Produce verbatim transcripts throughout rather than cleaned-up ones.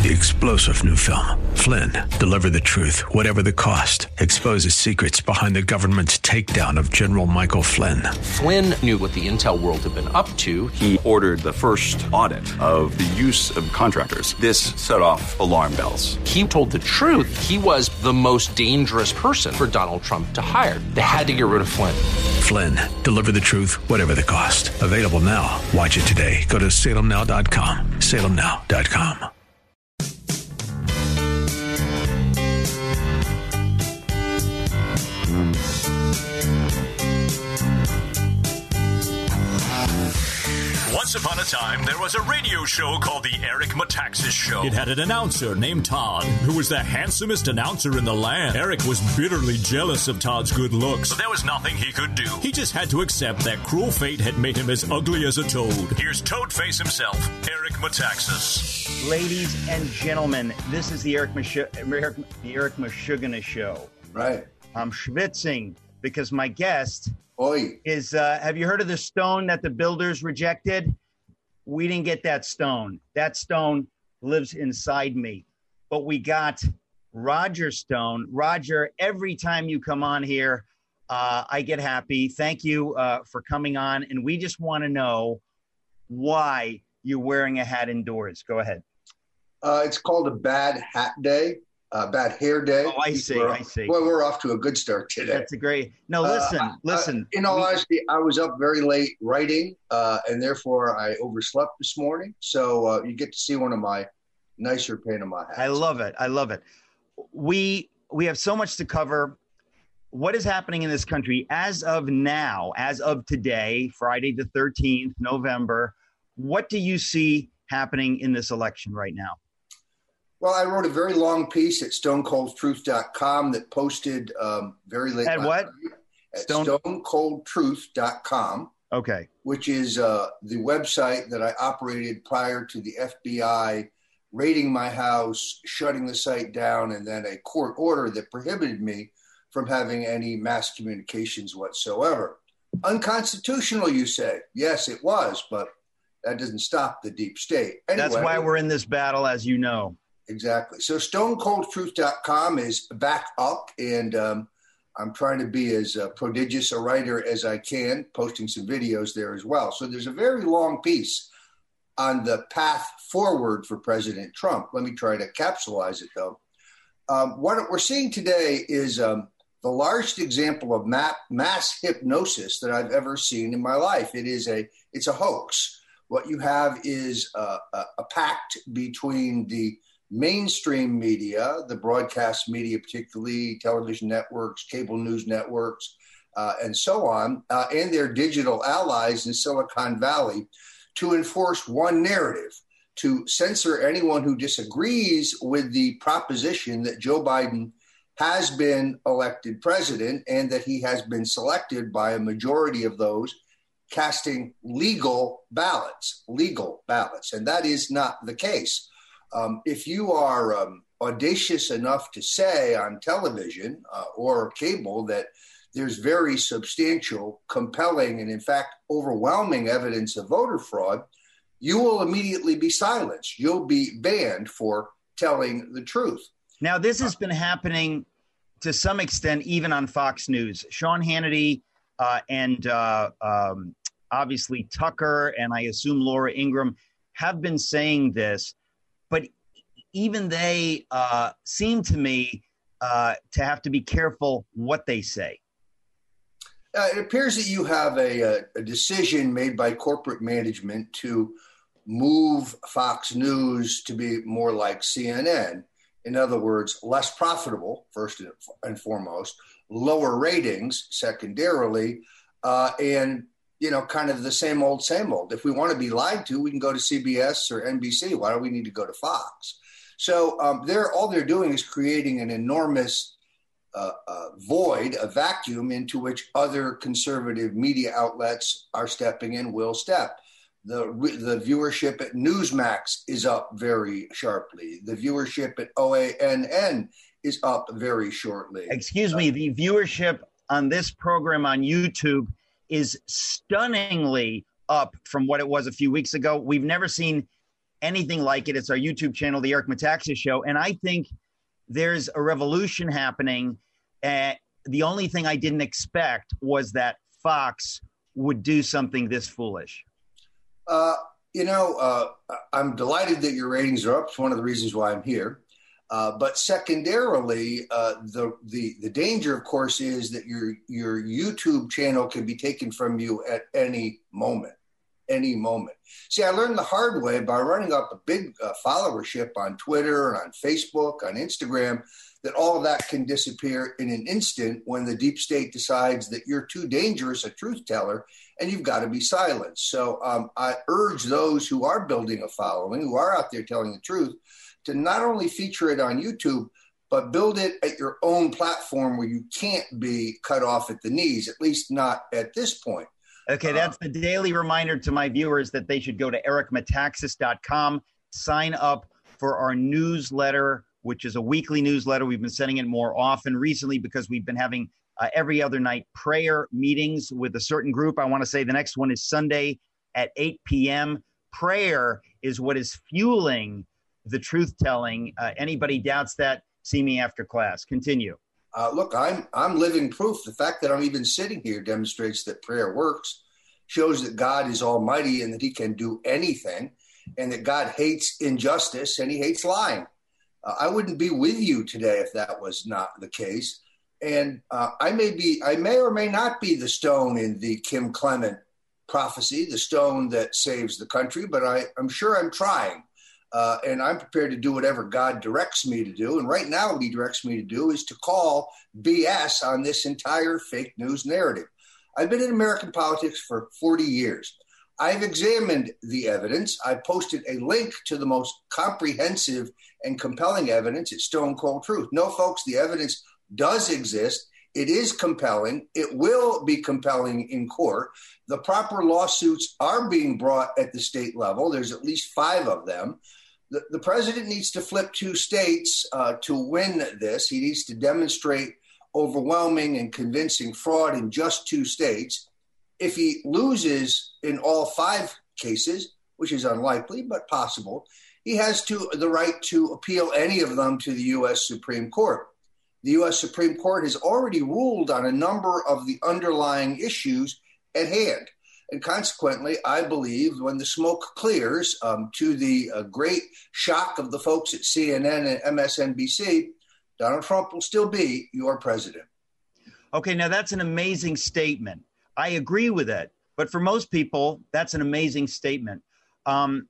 The explosive new film, Flynn, deliver the truth, whatever the cost, exposes secrets behind the government's takedown of General Michael Flynn. Flynn knew what the intel world had been up to. He ordered the first audit of the use of contractors. This set off alarm bells. He told the truth. He was the most dangerous person for Donald Trump to hire. They had to get rid of Flynn. Flynn, deliver the truth, whatever the cost. Available now. Watch it today. Go to salem now dot com. salem now dot com. Once upon a time, there was a radio show called The Eric Metaxas Show. It had an announcer named Todd, who was the handsomest announcer in the land. Eric was bitterly jealous of Todd's good looks. But there was nothing he could do. He just had to accept that cruel fate had made him as ugly as a toad. Here's Toadface himself, Eric Metaxas. Ladies and gentlemen, this is the Eric Mish- Eric, the Eric Mashugana Show. Right. I'm schwitzing because my guest Oy. is, uh, have you heard of the stone that the builders rejected? We didn't get that stone. That stone lives inside me. But we got Roger Stone. Roger, every time you come on here, uh, I get happy. Thank you uh, for coming on. And we just want to know why you're wearing a hat indoors. Go ahead. Uh, it's called a bad hat day. Uh, bad hair day. Oh, I see. We're, I see. Boy, we're off to a good start today. That's a great. No, listen, uh, listen. Uh, in all we, honesty, I was up very late writing, uh, and therefore I overslept this morning. So uh, you get to see one of my nicer Panama hats. I love it. I love it. We we have so much to cover. What is happening in this country as of now, as of today, Friday the thirteenth, November? What do you see happening in this election right now? Well, I wrote a very long piece at stone cold truth dot com that posted um, very late. At what? At Stone- stone cold truth dot com. Okay. Which is uh, the website that I operated prior to the F B I raiding my house, shutting the site down, and then a court order that prohibited me from having any mass communications whatsoever. Unconstitutional, you say? Yes, it was, but that doesn't stop the deep state. Anyway, that's why we're in this battle, as you know. Exactly. So stone cold truth dot com is back up, and um, I'm trying to be as uh, prodigious a writer as I can, posting some videos there as well. So there's a very long piece on the path forward for President Trump. Let me try to capsulize it, though. Um, what we're seeing today is um, the largest example of ma- mass hypnosis that I've ever seen in my life. It is a it's a hoax. What you have is uh, a, a pact between the mainstream media, the broadcast media, particularly television networks, cable news networks, uh, and so on, uh, and their digital allies in Silicon Valley to enforce one narrative, to censor anyone who disagrees with the proposition that Joe Biden has been elected president and that he has been selected by a majority of those casting legal ballots, legal ballots. And that is not the case. Um, if you are um, audacious enough to say on television uh, or cable that there's very substantial, compelling, and in fact, overwhelming evidence of voter fraud, you will immediately be silenced. You'll be banned for telling the truth. Now, this has been happening to some extent, even on Fox News. Sean Hannity uh, and uh, um, obviously Tucker and I assume Laura Ingraham have been saying this. But even they uh, seem to me uh, to have to be careful what they say. Uh, it appears that you have a, a, a decision made by corporate management to move Fox News to be more like C N N. In other words, less profitable, first and foremost, lower ratings, secondarily, uh, and you know, kind of the same old, same old. If we want to be lied to, we can go to C B S or N B C. Why do we need to go to Fox? So um, they're all they're doing is creating an enormous uh, uh, void, a vacuum into which other conservative media outlets are stepping in, will step. The the viewership at Newsmax is up very sharply. The viewership at O A N N is up very shortly. Excuse me, the viewership on this program on YouTube is stunningly up from what it was a few weeks ago. We've never seen anything like it. It's our YouTube channel, The Eric Metaxas Show. And I think there's a revolution happening. Uh, the only thing I didn't expect was that Fox would do something this foolish. Uh, you know, uh, I'm delighted that your ratings are up. It's one of the reasons why I'm here. Uh, but secondarily, uh, the, the the danger, of course, is that your your YouTube channel can be taken from you at any moment, any moment. See, I learned the hard way by running up a big uh, followership on Twitter and on Facebook, on Instagram, that all of that can disappear in an instant when the deep state decides that you're too dangerous a truth teller and you've got to be silenced. So um, I urge those who are building a following, who are out there telling the truth, to not only feature it on YouTube, but build it at your own platform where you can't be cut off at the knees, at least not at this point. Okay, that's uh, the daily reminder to my viewers that they should go to eric metaxas dot com, sign up for our newsletter, which is a weekly newsletter. We've been sending it more often recently because we've been having uh, every other night prayer meetings with a certain group. I want to say the next one is Sunday at eight p.m. Prayer is what is fueling the truth telling. Uh, anybody doubts that, see me after class. Continue. Uh, look, I'm I'm living proof. The fact that I'm even sitting here demonstrates that prayer works, shows that God is almighty and that he can do anything, and that God hates injustice and he hates lying. Uh, I wouldn't be with you today if that was not the case. And uh, I may be, I may or may not be the stone in the Kim Clement prophecy, the stone that saves the country, but I, I'm sure I'm trying. Uh, and I'm prepared to do whatever God directs me to do. And right now what he directs me to do is to call B S on this entire fake news narrative. I've been in American politics for forty years. I've examined the evidence. I posted a link to the most comprehensive and compelling evidence. It's Stone Cold Truth. No, folks, the evidence does exist. It is compelling. It will be compelling in court. The proper lawsuits are being brought at the state level. There's at least five of them. The, the president needs to flip two states uh, to win this. He needs to demonstrate overwhelming and convincing fraud in just two states. If he loses in all five cases, which is unlikely but possible, he has to the right to appeal any of them to the U S Supreme Court. The U S Supreme Court has already ruled on a number of the underlying issues at hand. And consequently, I believe when the smoke clears, um, to the uh, great shock of the folks at C N N and M S N B C, Donald Trump will still be your president. Okay, now that's an amazing statement. I agree with it. But for most people, that's an amazing statement. Um,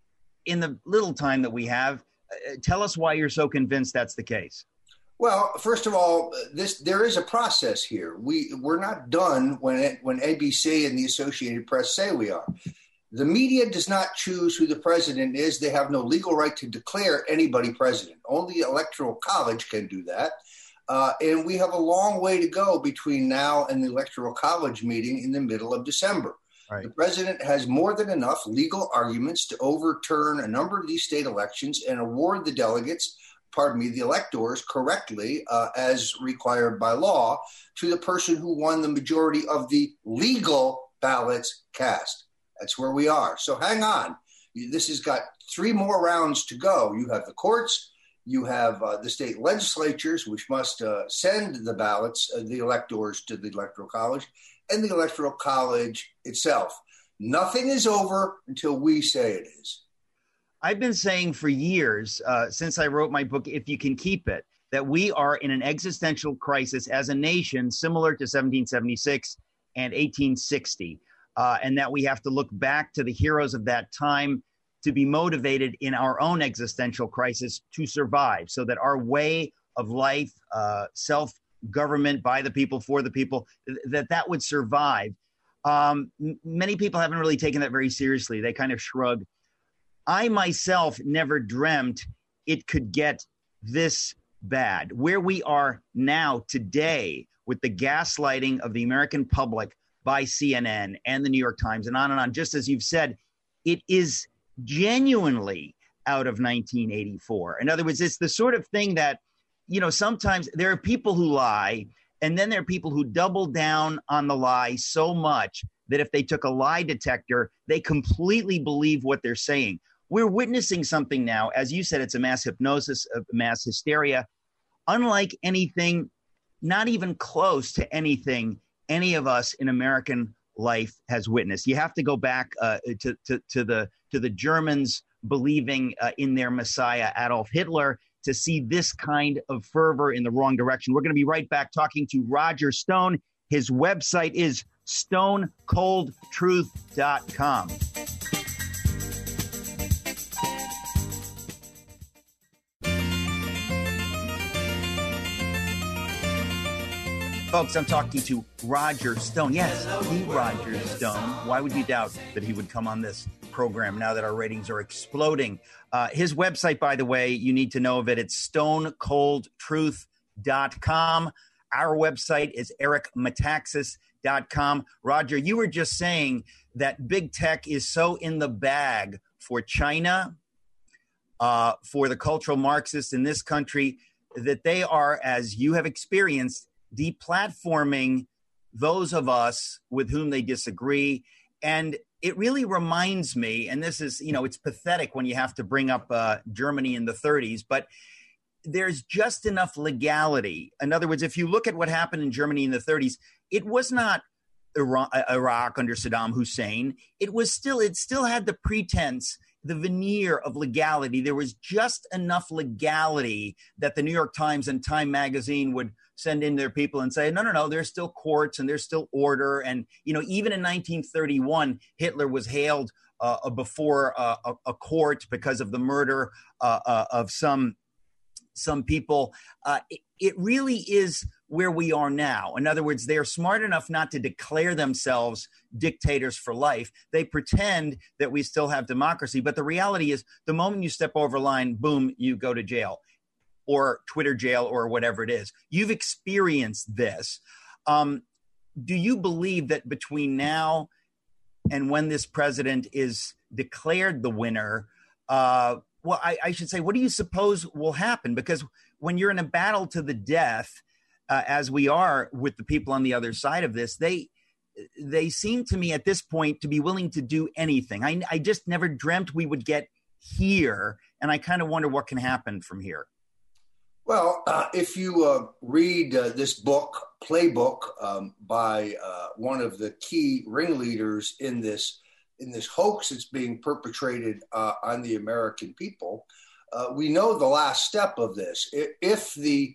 in the little time that we have, uh, tell us why you're so convinced that's the case. Well, first of all, this there is a process here. We we're not done when it, when A B C and the Associated Press say we are. The media does not choose who the president is. They have no legal right to declare anybody president. Only the Electoral College can do that. Uh, and we have a long way to go between now and the Electoral College meeting in the middle of December. Right. The president has more than enough legal arguments to overturn a number of these state elections and award the delegates, pardon me, the electors correctly, uh, as required by law, to the person who won the majority of the legal ballots cast. That's where we are. So hang on. This has got three more rounds to go. You have the courts. You have uh, the state legislatures, which must uh, send the ballots, uh, the electors, to the Electoral College, and the Electoral College itself. Nothing is over until we say it is. I've been saying for years, uh, since I wrote my book, If You Can Keep It, that we are in an existential crisis as a nation similar to seventeen seventy-six and eighteen sixty, uh, and that we have to look back to the heroes of that time to be motivated in our own existential crisis to survive, so that our way of life, uh, self-government by the people, for the people, th- that that would survive. Um, m- many people haven't really taken that very seriously. They kind of shrug. I myself never dreamt it could get this bad. Where we are now today with the gaslighting of the American public by C N N and the New York Times and on and on, just as you've said, it is genuinely out of nineteen eighty-four. In other words, it's the sort of thing that, you know, sometimes there are people who lie, and then there are people who double down on the lie so much that if they took a lie detector, they completely believe what they're saying. we're witnessing something now. As you said, it's a mass hypnosis, a mass hysteria, unlike anything, not even close to anything any of us in American life has witnessed. You have to go back uh, to, to, to the to the Germans believing uh, in their Messiah, Adolf Hitler, to see this kind of fervor in the wrong direction. We're going to be right back talking to Roger Stone. His website is stone cold truth dot com. Folks, I'm talking to Roger Stone. Yes, the Roger Stone. Why would you doubt that he would come on this program now that our ratings are exploding? Uh, his website, by the way, you need to know of it. It's stone cold truth dot com. Our website is eric metaxas dot com. Roger, you were just saying that big tech is so in the bag for China, uh, for the cultural Marxists in this country, that they are, as you have experienced, deplatforming those of us with whom they disagree. And it really reminds me, and this is, you know, it's pathetic when you have to bring up uh, Germany in the thirties, but there's just enough legality. In other words, if you look at what happened in Germany in the thirties, it was not Iraq, Iraq under Saddam Hussein. It was still, it still had the pretense, the veneer of legality. There was just enough legality that the New York Times and Time Magazine would send in their people and say, no, no, no, there's still courts and there's still order. And, you know, even in nineteen thirty-one, Hitler was hailed uh, before uh, a, a court because of the murder uh, uh, of some some people. Uh, it, it really is where we are now. In other words, they are smart enough not to declare themselves dictators for life. They pretend that we still have democracy. But the reality is the moment you step over a line, boom, you go to jail or Twitter jail or whatever it is. You've experienced this. Um, do you believe that between now and when this president is declared the winner, uh, well, I, I should say, what do you suppose will happen? Because when you're in a battle to the death, uh, as we are with the people on the other side of this, they they seem to me at this point to be willing to do anything. I, I just never dreamt we would get here, and I kind of wonder what can happen from here. Well, uh, if you uh, read uh, this book, Playbook, um, by uh, one of the key ringleaders in this in this hoax that's being perpetrated uh, on the American people, uh, we know the last step of this. If the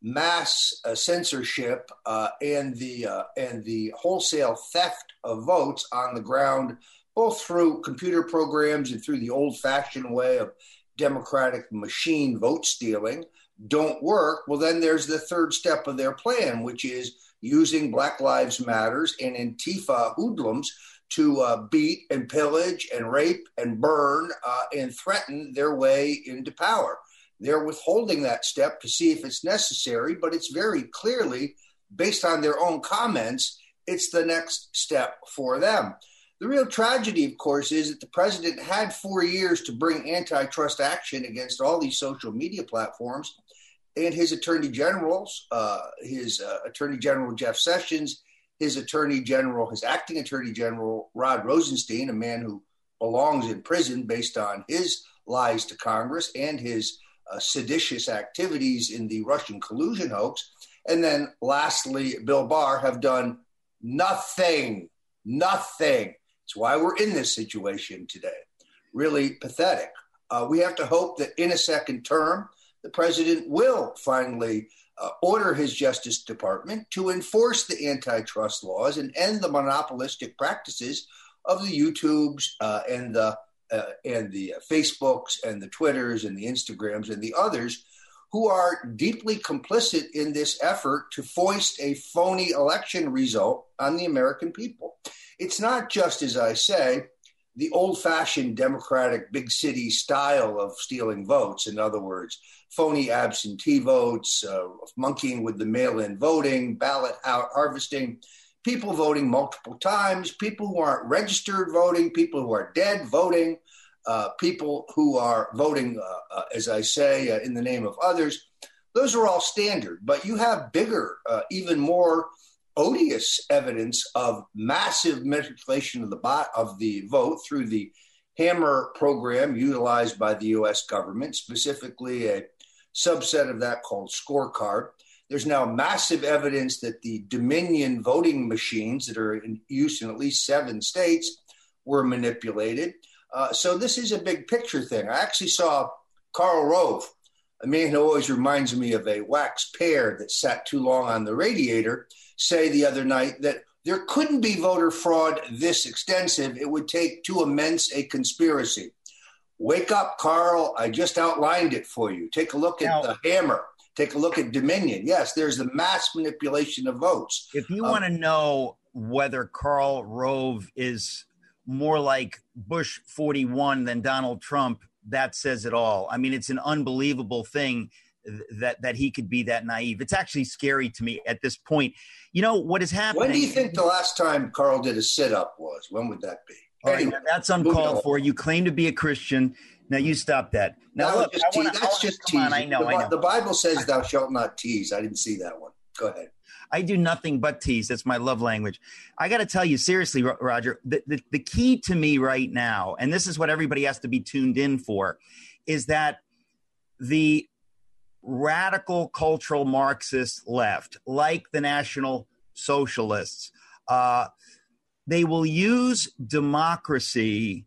mass uh, censorship uh, and the uh, and the wholesale theft of votes on the ground, both through computer programs and through the old-fashioned way of democratic machine vote stealing, don't work, well, then there's the third step of their plan, which is using Black Lives Matters and Antifa hoodlums to uh, beat and pillage and rape and burn uh, and threaten their way into power. They're withholding that step to see if it's necessary, but it's very clearly, based on their own comments, it's the next step for them. The real tragedy, of course, is that the president had four years to bring antitrust action against all these social media platforms, and his attorney generals, uh, his uh, attorney general Jeff Sessions, his attorney general, his acting attorney general Rod Rosenstein, a man who belongs in prison based on his lies to Congress and his uh, seditious activities in the Russian collusion hoax, and then lastly, Bill Barr, have done nothing, nothing. It's why we're in this situation today. Really pathetic. Uh, we have to hope that in a second term, the president will finally uh, order his Justice Department to enforce the antitrust laws and end the monopolistic practices of the YouTubes uh, and the uh, and the Facebooks and the Twitters and the Instagrams and the others who are deeply complicit in this effort to foist a phony election result on the American people. It's not just, as I say, the old-fashioned Democratic big city style of stealing votes. In other words, phony absentee votes, uh, monkeying with the mail-in voting, ballot harvesting, people voting multiple times, people who aren't registered voting, people who are dead voting, uh, people who are voting, uh, uh, as I say, uh, in the name of others. Those are all standard, but you have bigger, uh, even more odious evidence of massive manipulation of the bot of the vote through the Hammer program utilized by the U S government, specifically a subset of that called Scorecard. There's now massive evidence that the Dominion voting machines that are in use in at least seven states were manipulated. Uh, so this is a big picture thing. I actually saw Karl Rove, a man who always reminds me of a wax pear that sat too long on the radiator, say the other night that there couldn't be voter fraud this extensive. It would take too immense a conspiracy. Wake up, Carl. I just outlined it for you. Take a look at now, the Hammer. Take a look at Dominion. Yes, there's the mass manipulation of votes. If you um, want to know whether Karl Rove is more like Bush forty-one than Donald Trump, that says it all. I mean, it's an unbelievable thing that that he could be that naive. It's actually scary to me at this point. You know, what is happening? When do you think the last time Carl did a sit-up was? When would that be? All right, that's uncalled for. You claim to be a Christian. Now you stop that. Now no, look, just I wanna, that's I wanna, just come on, teasing. I know, the, I know. The Bible says thou shalt not tease. I didn't see that one. Go ahead. I do nothing but tease. That's my love language. I got to tell you seriously, Roger, the, the, the key to me right now, and this is what everybody has to be tuned in for, is that the radical cultural Marxist left, like the National Socialists, uh, they will use democracy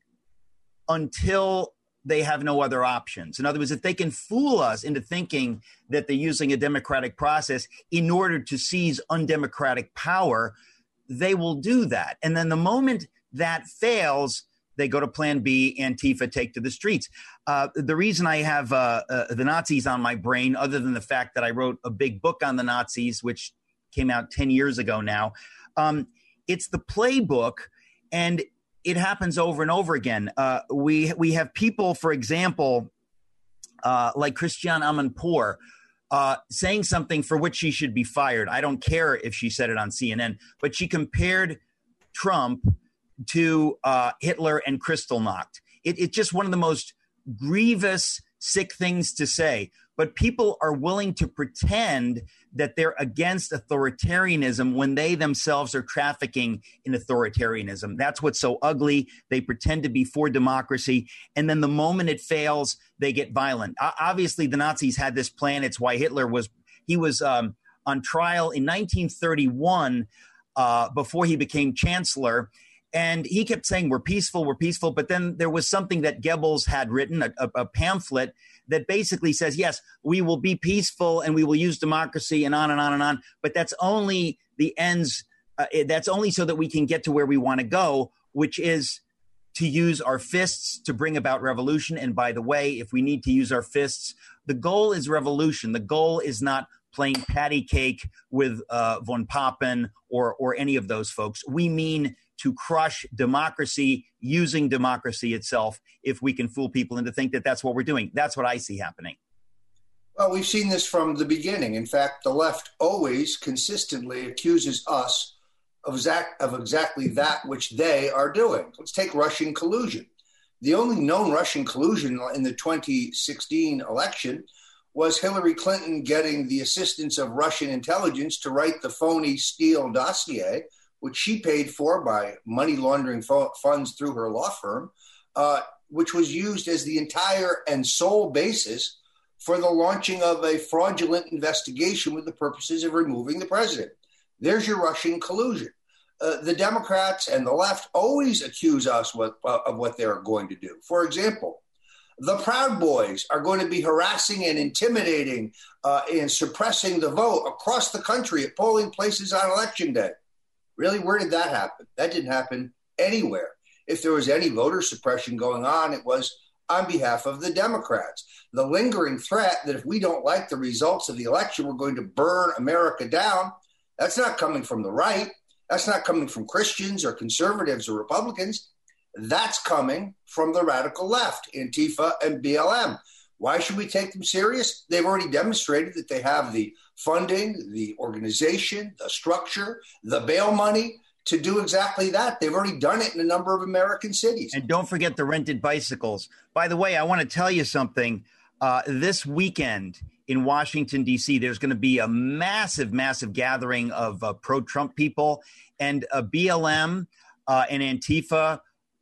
until they have no other options. In other words, if they can fool us into thinking that they're using a democratic process in order to seize undemocratic power, they will do that. And then the moment that fails, they go to plan B, Antifa, take to the streets. Uh, the reason I have uh, uh, the Nazis on my brain, other than the fact that I wrote a big book on the Nazis, which came out ten years ago now, um, it's the playbook, and it happens over and over again. Uh, we we have people, for example, uh, like Christiane Amanpour, uh, saying something for which she should be fired. I don't care if she said it on C N N, but she compared Trump to uh, Hitler and Kristallnacht. It, it's just one of the most grievous, sick things to say. But people are willing to pretend that they're against authoritarianism when they themselves are trafficking in authoritarianism. That's what's so ugly. They pretend to be for democracy, and then the moment it fails, they get violent. O- obviously, the Nazis had this plan. It's why Hitler was he was um, on trial in nineteen thirty-one uh, before he became chancellor. And he kept saying, we're peaceful, we're peaceful. But then there was something that Goebbels had written, a, a, a pamphlet that basically says, yes, we will be peaceful and we will use democracy and on and on and on. But that's only the ends. Uh, that's only so that we can get to where we want to go, which is to use our fists to bring about revolution. And by the way, if we need to use our fists, the goal is revolution. The goal is not playing patty cake with uh, von Papen or or any of those folks. We mean to crush democracy using democracy itself, if we can fool people into think that that's what we're doing. That's what I see happening. Well, we've seen this from the beginning. In fact, the left always consistently accuses us of, exact, of exactly that which they are doing. Let's take Russian collusion. The only known Russian collusion in the twenty sixteen election was Hillary Clinton getting the assistance of Russian intelligence to write the phony Steele dossier, which she paid for by money laundering fo- funds through her law firm, uh, which was used as the entire and sole basis for the launching of a fraudulent investigation with the purposes of removing the president. There's your Russian collusion. Uh, the Democrats and the left always accuse us what, uh, of what they're going to do. For example, the Proud Boys are going to be harassing and intimidating uh, and suppressing the vote across the country at polling places on Election Day. Really, where did that happen? That didn't happen anywhere. If there was any voter suppression going on, it was on behalf of the Democrats. The lingering threat that if we don't like the results of the election, we're going to burn America down, that's not coming from the right. That's not coming from Christians or conservatives or Republicans. That's coming from the radical left, Antifa and B L M. Why should we take them serious? They've already demonstrated that they have the funding, the organization, the structure, the bail money to do exactly that. They've already done it in a number of American cities. And don't forget the rented bicycles. By the way, I want to tell you something. Uh, this weekend in Washington, D C, there's going to be a massive, massive gathering of uh, pro-Trump people, and uh, B L M uh, and Antifa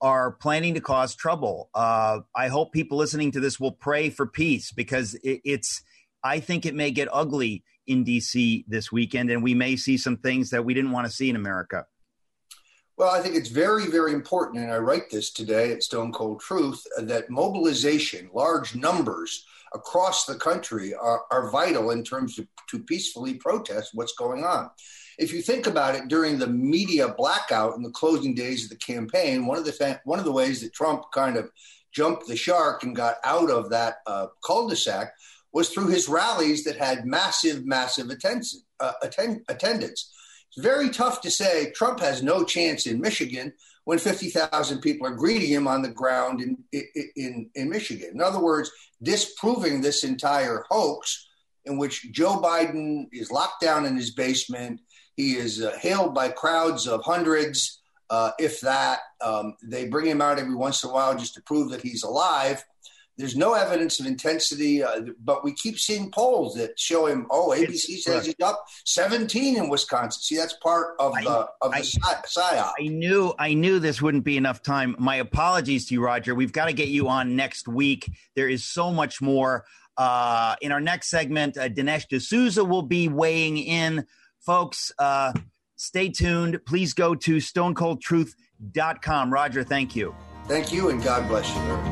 are planning to cause trouble. Uh, I hope people listening to this will pray for peace, because it, it's, I think it may get ugly in D C this weekend, and we may see some things that we didn't want to see in America. Well, I think it's very, very important, and I write this today at Stone Cold Truth, that mobilization, large numbers across the country are, are vital in terms of to peacefully protest what's going on. If you think about it, during the media blackout in the closing days of the campaign, one of the fa- one of the ways that Trump kind of jumped the shark and got out of that uh, cul-de-sac was through his rallies that had massive, massive attendance. Uh, attend- attendance. It's very tough to say Trump has no chance in Michigan when fifty thousand people are greeting him on the ground in, in, in Michigan. In other words, disproving this entire hoax in which Joe Biden is locked down in his basement. He is uh, hailed by crowds of hundreds, uh, if that. Um, they bring him out every once in a while just to prove that he's alive. There's no evidence of intensity, uh, but we keep seeing polls that show him, oh, A B C it's, says he's up seventeen in Wisconsin. See, that's part of I, the of the I, psyop. I knew, I knew this wouldn't be enough time. My apologies to you, Roger. We've got to get you on next week. There is so much more. Uh, in our next segment, uh, Dinesh D'Souza will be weighing in. Folks, uh, stay tuned. Please go to stone cold truth dot com. Roger, thank you. Thank you, and God bless you, Eric.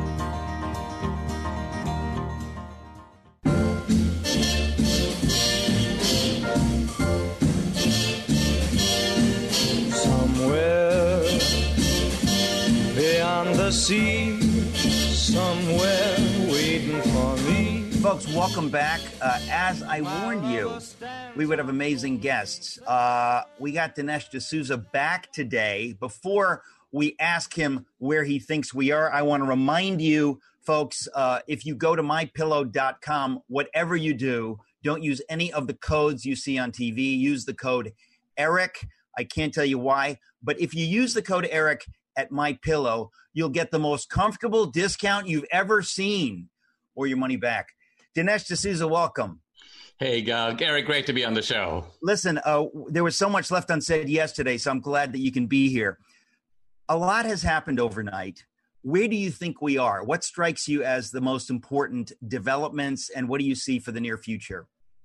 Somewhere beyond the sea, somewhere waiting for me. Folks, welcome back. Uh, as I warned you, we would have amazing guests. Uh, we got Dinesh D'Souza back today. Before we ask him where he thinks we are, I want to remind you, folks, uh, if you go to my pillow dot com, whatever you do, don't use any of the codes you see on T V. Use the code ERIC. I can't tell you why, but if you use the code ERIC at MyPillow, you'll get the most comfortable discount you've ever seen, or your money back. Dinesh D'Souza, welcome. Hey, uh, Gary, great to be on the show. Listen, uh, there was so much left unsaid yesterday, so I'm glad that you can be here. A lot has happened overnight. Where do you think we are? What strikes you as the most important developments, and what do you see for the near future?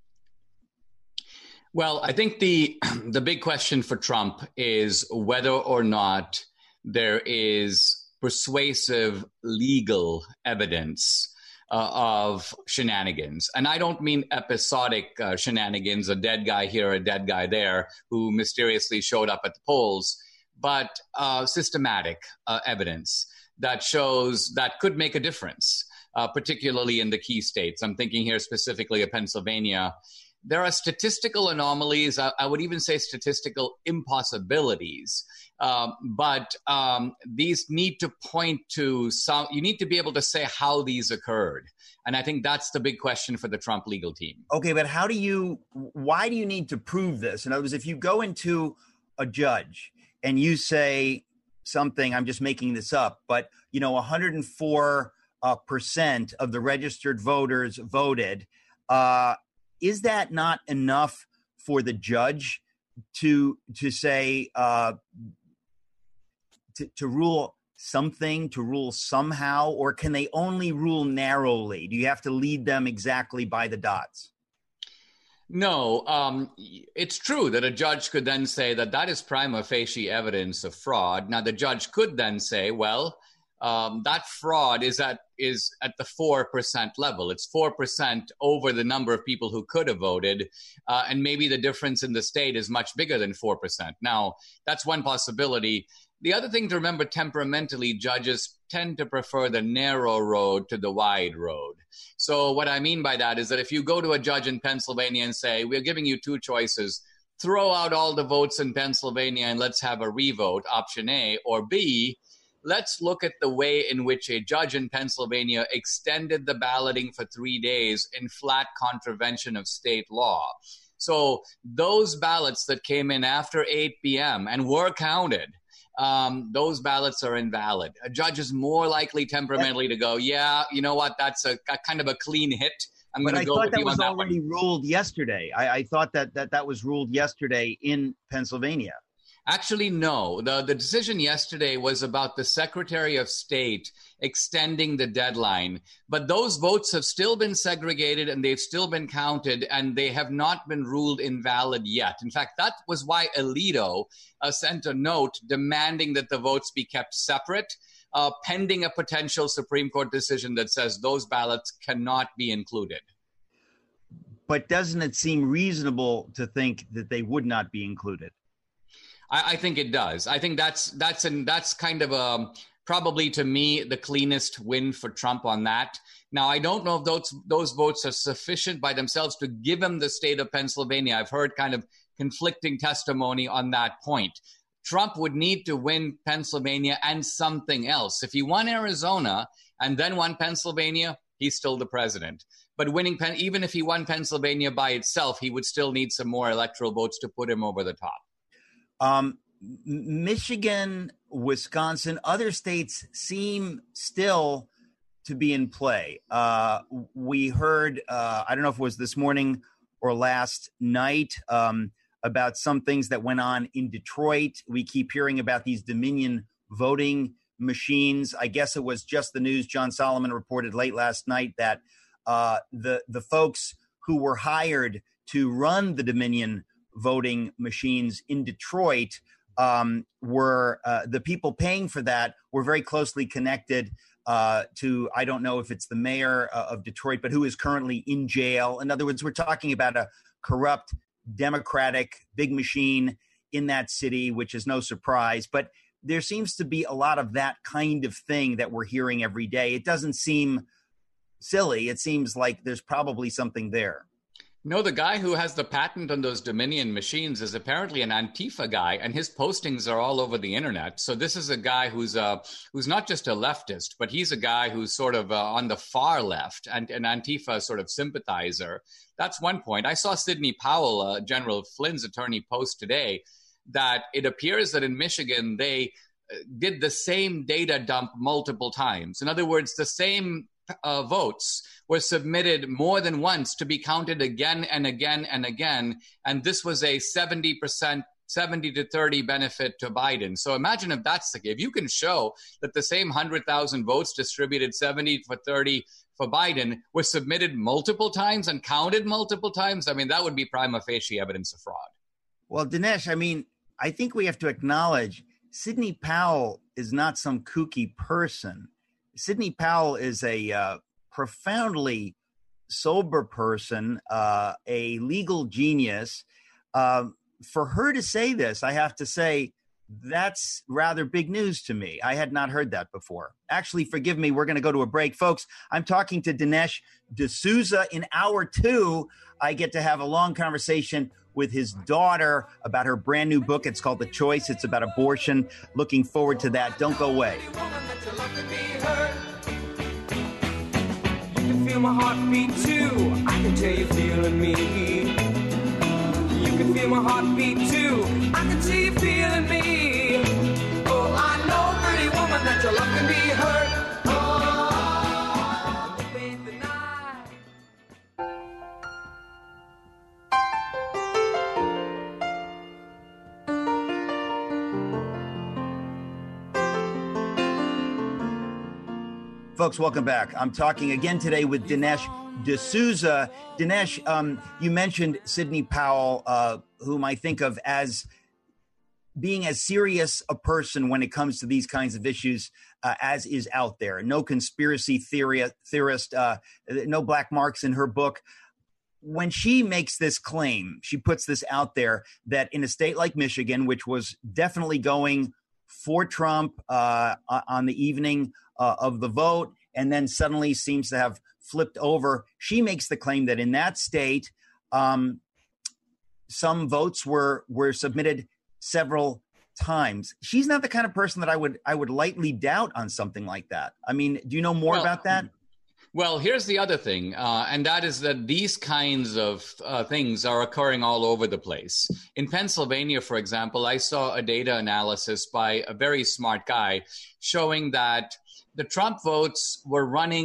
Well, I think the the big question for Trump is whether or not there is persuasive legal evidence uh, of shenanigans. And I don't mean episodic uh, shenanigans, a dead guy here, a dead guy there, who mysteriously showed up at the polls, but uh, systematic uh, evidence that shows that could make a difference, uh, particularly in the key states. I'm thinking here specifically of Pennsylvania. There are statistical anomalies, I, I would even say statistical impossibilities, um, but um, these need to point to some, you need to be able to say how these occurred. And I think that's the big question for the Trump legal team. Okay, but how do you, why do you need to prove this? In other words, if you go into a judge and you say something, I'm just making this up, but, you know, one hundred four uh, percent of the registered voters voted, uh, is that not enough for the judge to to say uh, to, to rule something, to rule somehow, or can they only rule narrowly? Do you have to lead them exactly by the dots? No, um, it's true that a judge could then say that that is prima facie evidence of fraud. Now, the judge could then say, well, um, that fraud is at is at the four percent level. It's four percent over the number of people who could have voted, uh, and maybe the difference in the state is much bigger than four percent. Now, that's one possibility. The other thing to remember, temperamentally, judges tend to prefer the narrow road to the wide road. So what I mean by that is that if you go to a judge in Pennsylvania and say, we're giving you two choices, throw out all the votes in Pennsylvania and let's have a revote, option A, or B, let's look at the way in which a judge in Pennsylvania extended the balloting for three days in flat contravention of state law. So those ballots that came in after eight p.m. and were counted, um, those ballots are invalid. A judge is more likely temperamentally to go, yeah, you know what, that's a, a kind of a clean hit. I'm going to go with you on that one. I thought that was already ruled yesterday. I, I thought that, that that was ruled yesterday in Pennsylvania. Actually, no. The, the decision yesterday was about the Secretary of State extending the deadline. But those votes have still been segregated and they've still been counted, and they have not been ruled invalid yet. In fact, that was why Alito uh, sent a note demanding that the votes be kept separate, uh, pending a potential Supreme Court decision that says those ballots cannot be included. But doesn't it seem reasonable to think that they would not be included? I, I think it does. I think that's that's an, that's kind of a, probably to me the cleanest win for Trump on that. Now, I don't know if those those votes are sufficient by themselves to give him the state of Pennsylvania. I've heard kind of conflicting testimony on that point. Trump would need to win Pennsylvania and something else. If he won Arizona and then won Pennsylvania, he's still the president. But winning, even if he won Pennsylvania by itself, he would still need some more electoral votes to put him over the top. Um, Michigan, Wisconsin, other states seem still to be in play. Uh, we heard, uh, I don't know if it was this morning or last night, um, about some things that went on in Detroit. We keep hearing about these Dominion voting machines. I guess it was just the news. John Solomon reported late last night that uh, the the folks who were hired to run the Dominion voting machines in Detroit um, were uh, the people paying for that were very closely connected uh, to, I don't know if it's the mayor uh, of Detroit, but who is currently in jail. In other words, we're talking about a corrupt Democratic big machine in that city, which is no surprise. But there seems to be a lot of that kind of thing that we're hearing every day. It doesn't seem silly. It seems like there's probably something there. No, the guy who has the patent on those Dominion machines is apparently an Antifa guy, and his postings are all over the internet. So this is a guy who's uh, who's not just a leftist, but he's a guy who's sort of uh, on the far left and an Antifa sort of sympathizer. That's one point. I saw Sidney Powell, uh, General Flynn's attorney, post today that it appears that in Michigan they did the same data dump multiple times. In other words, the same uh, votes were submitted more than once to be counted again and again and again. And this was a seventy percent, seventy to thirty benefit to Biden. So imagine if that's the case. If you can show that the same one hundred thousand votes distributed seventy for thirty for Biden were submitted multiple times and counted multiple times, I mean, that would be prima facie evidence of fraud. Well, Dinesh, I mean, I think we have to acknowledge Sidney Powell is not some kooky person. Sidney Powell is a uh, profoundly sober person, uh, a legal genius. Uh, for her to say this, I have to say, that's rather big news to me. I had not heard that before. Actually, forgive me, we're going to go to a break. Folks, I'm talking to Dinesh D'Souza. In hour two, I get to have a long conversation with his daughter about her brand new book. It's called The Choice. It's about abortion. Looking forward to that. Don't go away. Feel my heartbeat too. I can tell you feeling me. You can feel my heartbeat too. I can see you feeling me. Oh, I know, pretty woman, that your love can be hurt. Oh, bathe the night. Folks, welcome back. I'm talking again today with Dinesh D'Souza. Dinesh, um, you mentioned Sidney Powell, uh, whom I think of as being as serious a person when it comes to these kinds of issues uh, as is out there. No conspiracy theory, theorist, uh, no black marks in her book. When she makes this claim, she puts this out there that in a state like Michigan, which was definitely going for Trump uh, on the evening uh, of the vote, and then suddenly seems to have flipped over. She makes the claim that in that state, um, some votes were were submitted several times. She's not the kind of person that I would I would lightly doubt on something like that. I mean, do you know more well, about that? Well, here's the other thing, uh, and that is that these kinds of uh, things are occurring all over the place. In Pennsylvania, for example, I saw a data analysis by a very smart guy showing that the Trump votes were running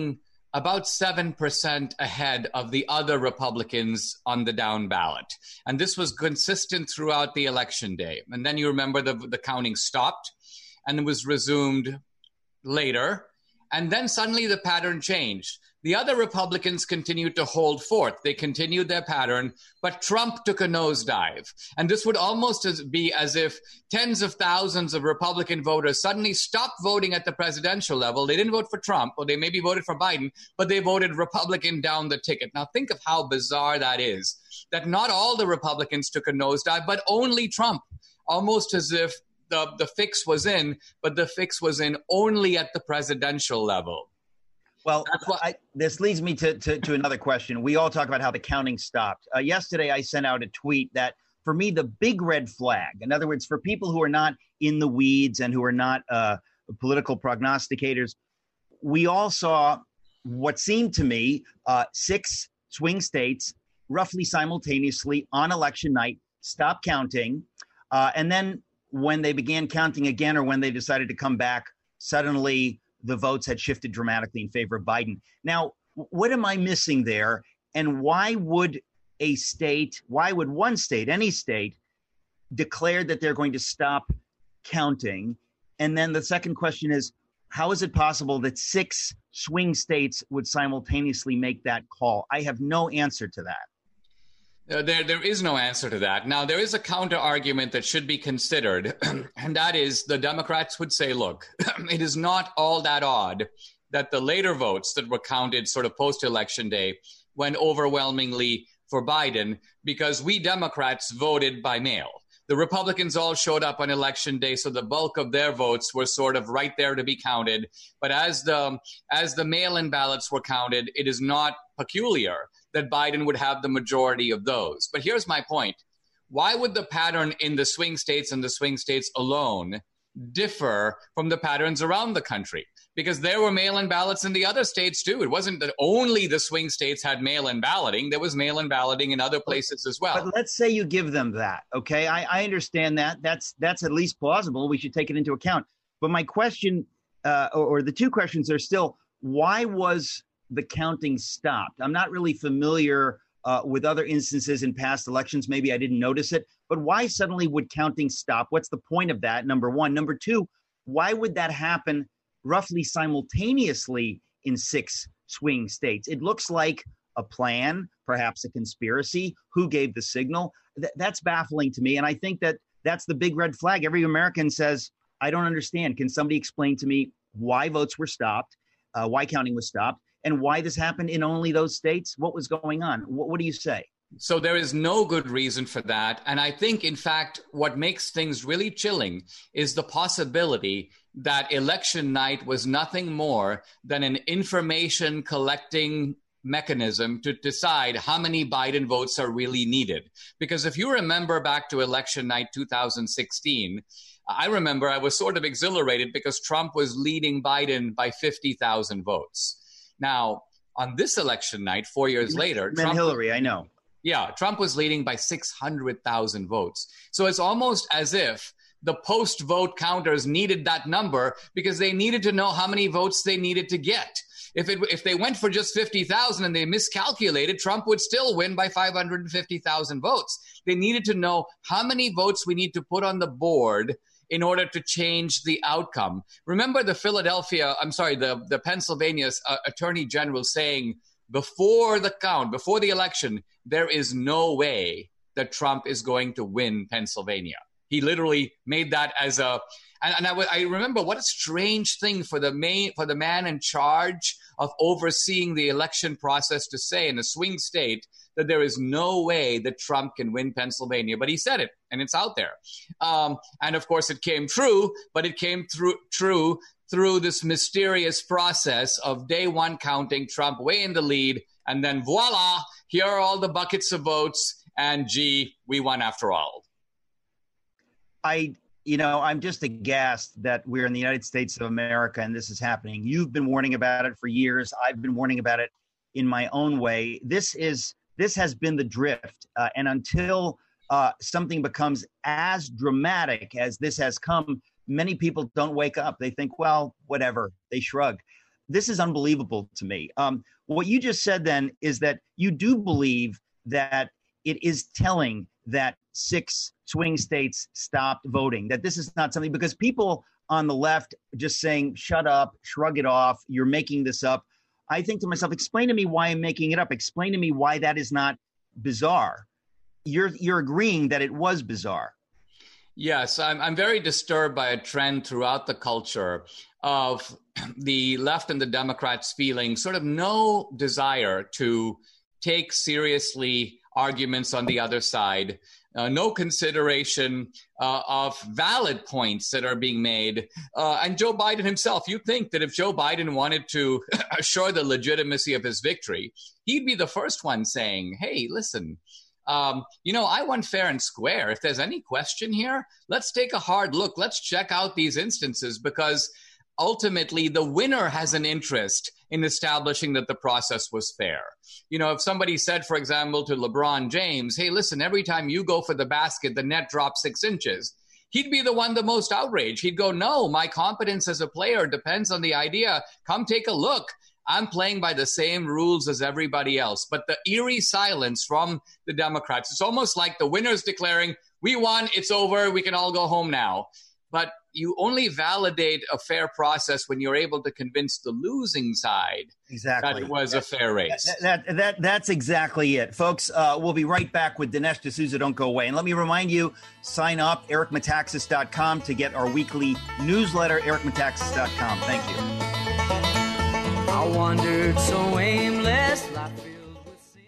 about seven percent ahead of the other Republicans on the down ballot. And this was consistent throughout the election day. And then you remember the, the counting stopped and it was resumed later. And then suddenly the pattern changed. The other Republicans continued to hold forth. They continued their pattern, but Trump took a nosedive. And this would almost as be as if tens of thousands of Republican voters suddenly stopped voting at the presidential level. They didn't vote for Trump, or they maybe voted for Biden, but they voted Republican down the ticket. Now think of how bizarre that is, that not all the Republicans took a nosedive, but only Trump, almost as if the, the fix was in, but the fix was in only at the presidential level. Well, I, this leads me to, to, to another question. We all talk about how the counting stopped. Uh, yesterday, I sent out a tweet that, for me, the big red flag, in other words, for people who are not in the weeds and who are not uh, political prognosticators, we all saw what seemed to me uh, six swing states roughly simultaneously on election night stop counting. Uh, and then when they began counting again, or when they decided to come back, suddenly the votes had shifted dramatically in favor of Biden. Now, what am I missing there? And why would a state, why would one state, any state, declare that they're going to stop counting? And then the second question is, how is it possible that six swing states would simultaneously make that call? I have no answer to that. Uh, there, there is no answer to that. Now, there is a counter argument that should be considered, and that is the Democrats would say, look, it is not all that odd that the later votes that were counted sort of post-election day went overwhelmingly for Biden because we Democrats voted by mail. The Republicans all showed up on election day, so the bulk of their votes were sort of right there to be counted. But as the as the mail-in ballots were counted, it is not peculiar that Biden would have the majority of those. But here's my point. Why would the pattern in the swing states and the swing states alone differ from the patterns around the country? Because there were mail-in ballots in the other states too. It wasn't that only the swing states had mail-in balloting. There was mail-in balloting in other places as well. But let's say you give them that, okay? I, I understand that. That's that's at least plausible. We should take it into account. But my question, uh, or, or the two questions are still, why was the counting stopped? I'm not really familiar uh, with other instances in past elections. Maybe I didn't notice it. But why suddenly would counting stop? What's the point of that, number one? Number two, why would that happen roughly simultaneously in six swing states? It looks like a plan, perhaps a conspiracy. Who gave the signal? Th- that's baffling to me. And I think that that's the big red flag. Every American says, I don't understand. Can somebody explain to me why votes were stopped, uh, why counting was stopped, and why this happened in only those states? What was going on? What, what do you say? So there is no good reason for that. And I think, in fact, what makes things really chilling is the possibility that election night was nothing more than an information collecting mechanism to decide how many Biden votes are really needed. Because if you remember back to election night two thousand sixteen, I remember I was sort of exhilarated because Trump was leading Biden by fifty thousand votes. Now, on this election night, four years later, Trump, Hillary, I know. Yeah, Trump was leading by six hundred thousand votes. So it's almost as if the post-vote counters needed that number because they needed to know how many votes they needed to get. If it, if they went for just fifty thousand and they miscalculated, Trump would still win by five hundred fifty thousand votes. They needed to know how many votes we need to put on the board in order to change the outcome. Remember the Philadelphia, I'm sorry, the, the Pennsylvania uh, Attorney General saying before the count, before the election, there is no way that Trump is going to win Pennsylvania. He literally made that as a, and, and I, w- I remember what a strange thing for the main, for the man in charge of overseeing the election process to say in a swing state that there is no way that Trump can win Pennsylvania. But he said it, and it's out there. Um, and of course, it came true, but it came through true through this mysterious process of day one counting, Trump way in the lead, and then voila, here are all the buckets of votes, and gee, we won after all. I, you know, I'm just aghast that we're in the United States of America and this is happening. You've been warning about it for years. I've been warning about it in my own way. This is this has been the drift. Uh, and until uh, something becomes as dramatic as this has come, many people don't wake up. They think, well, whatever. They shrug. this is unbelievable to me. Um, what you just said then is that you do believe that it is telling that six swing states stopped voting, that this is not something, because people on the left just saying, shut up, shrug it off, you're making this up. I think to myself, explain to me why I'm making it up. Explain to me why that is not bizarre. You're you're agreeing that it was bizarre. Yes, I'm, I'm very disturbed by a trend throughout the culture of the left and the Democrats feeling sort of no desire to take seriously arguments on the other side, uh, no consideration uh, of valid points that are being made. Uh, and Joe Biden himself, you'd think that if Joe Biden wanted to assure the legitimacy of his victory, he'd be the first one saying, hey, listen, Um, you know, I won fair and square. If there's any question here, let's take a hard look. Let's check out these instances, because ultimately the winner has an interest in establishing that the process was fair. You know, if somebody said, for example, to LeBron James, hey, listen, every time you go for the basket, the net drops six inches. He'd be the one the most outraged. He'd go, no, my competence as a player depends on the idea. Come take a look. I'm playing by the same rules as everybody else. But the eerie silence from the Democrats, it's almost like the winners declaring, we won, it's over, we can all go home now. But you only validate a fair process when you're able to convince the losing side exactly. that it was that's, a fair race. That, that, that, that's exactly it. Folks, uh, we'll be right back with Dinesh D'Souza. Don't go away. And let me remind you, sign up, eric metaxas dot com to get our weekly newsletter, eric metaxas dot com. Thank you. I wandered so aimless, life filled with sin.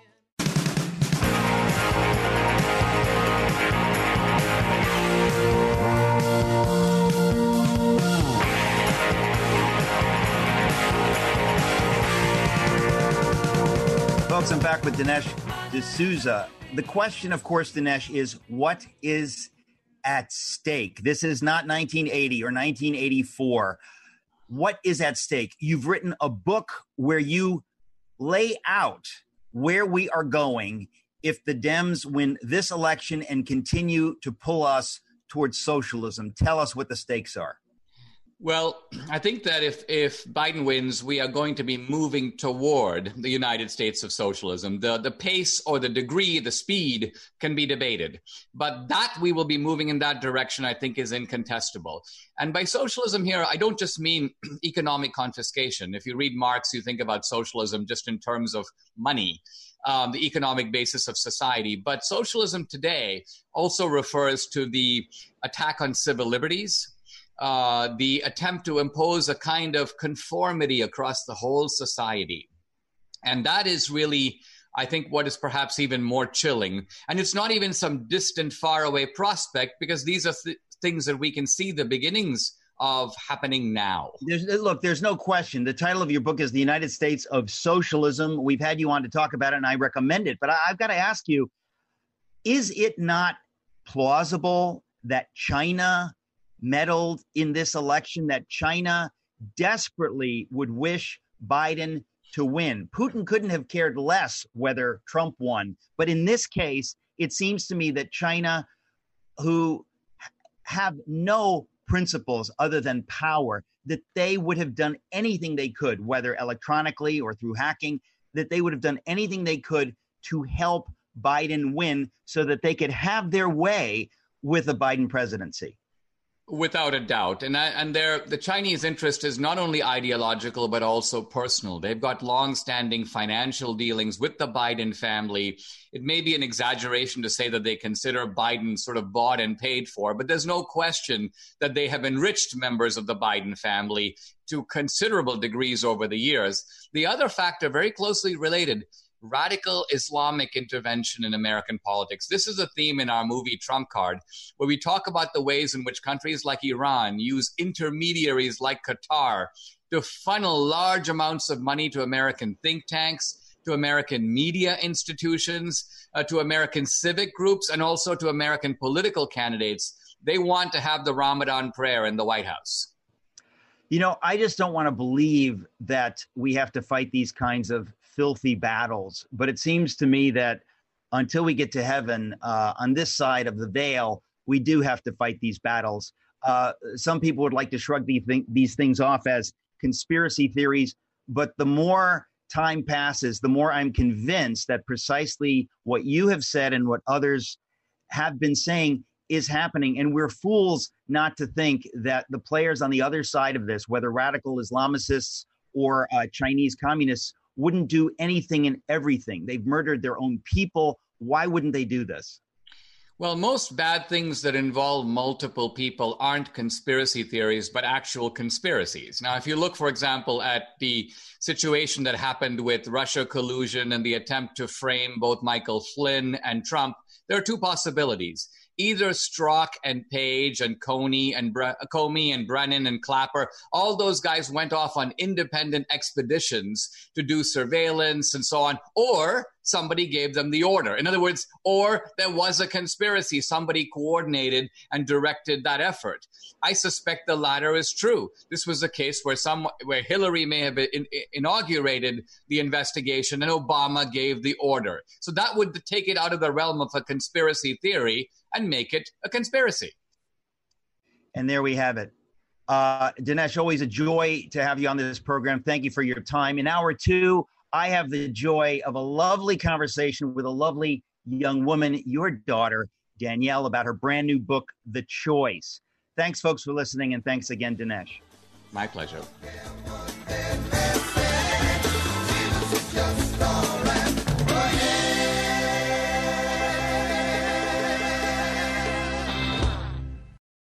Folks, I'm back with Dinesh D'Souza. The question, of course, Dinesh, is what is at stake? This is not nineteen eighty or nineteen eighty-four. What is at stake? You've written a book where you lay out where we are going if the Dems win this election and continue to pull us towards socialism. Tell us what the stakes are. Well, I think that if, if Biden wins, we are going to be moving toward the United States of socialism. The, the pace or the degree, the speed can be debated. But that we will be moving in that direction, I think, is incontestable. And by socialism here, I don't just mean economic confiscation. If you read Marx, you think about socialism just in terms of money, um, the economic basis of society. But socialism today also refers to the attack on civil liberties, Uh, the attempt to impose a kind of conformity across the whole society. And that is really, I think, what is perhaps even more chilling. And it's not even some distant, faraway prospect, because these are th- things that we can see the beginnings of happening now. There's, look, there's no question. The title of your book is The United States of Socialism. We've had you on to talk about it, and I recommend it. But I, I've got to ask you, is it not plausible that China meddled in this election, that China desperately would wish Biden to win? Putin couldn't have cared less whether Trump won. But in this case, it seems to me that China, who have no principles other than power, that they would have done anything they could, whether electronically or through hacking, that they would have done anything they could to help Biden win so that they could have their way with the Biden presidency. Without a doubt. And, and the Chinese interest is not only ideological, but also personal. They've got long-standing financial dealings with the Biden family. It may be an exaggeration to say that they consider Biden sort of bought and paid for, but there's no question that they have enriched members of the Biden family to considerable degrees over the years. The other factor, very closely related, radical Islamic intervention in American politics. This is a theme in our movie Trump Card, where we talk about the ways in which countries like Iran use intermediaries like Qatar to funnel large amounts of money to American think tanks, to American media institutions, uh, to American civic groups, and also to American political candidates. They want to have the Ramadan prayer in the White House. You know, I just don't want to believe that we have to fight these kinds of filthy battles. But it seems to me that until we get to heaven, uh, on this side of the veil, we do have to fight these battles. Uh, some people would like to shrug these, th- these things off as conspiracy theories. But the more time passes, the more I'm convinced that precisely what you have said and what others have been saying is happening. And we're fools not to think that the players on the other side of this, whether radical Islamicists or uh, Chinese communists, wouldn't do anything and everything. They've murdered their own people. Why wouldn't they do this? Well, most bad things that involve multiple people aren't conspiracy theories, but actual conspiracies. Now, if you look, for example, at the situation that happened with Russia collusion and the attempt to frame both Michael Flynn and Trump, there are two possibilities. Either Strzok and Page and Coney and Bre- Comey and Brennan and Clapper, all those guys went off on independent expeditions to do surveillance and so on, or somebody gave them the order. In other words, or there was a conspiracy. Somebody coordinated and directed that effort. I suspect the latter is true. This was a case where some, where Hillary may have in, inaugurated the investigation and Obama gave the order. So that would take it out of the realm of a conspiracy theory and make it a conspiracy. And there we have it. Uh, Dinesh, always a joy to have you on this program. Thank you for your time. In hour two, I have the joy of a lovely conversation with a lovely young woman, your daughter, Danielle, about her brand new book, The Choice. Thanks, folks, for listening. And thanks again, Dinesh. My pleasure.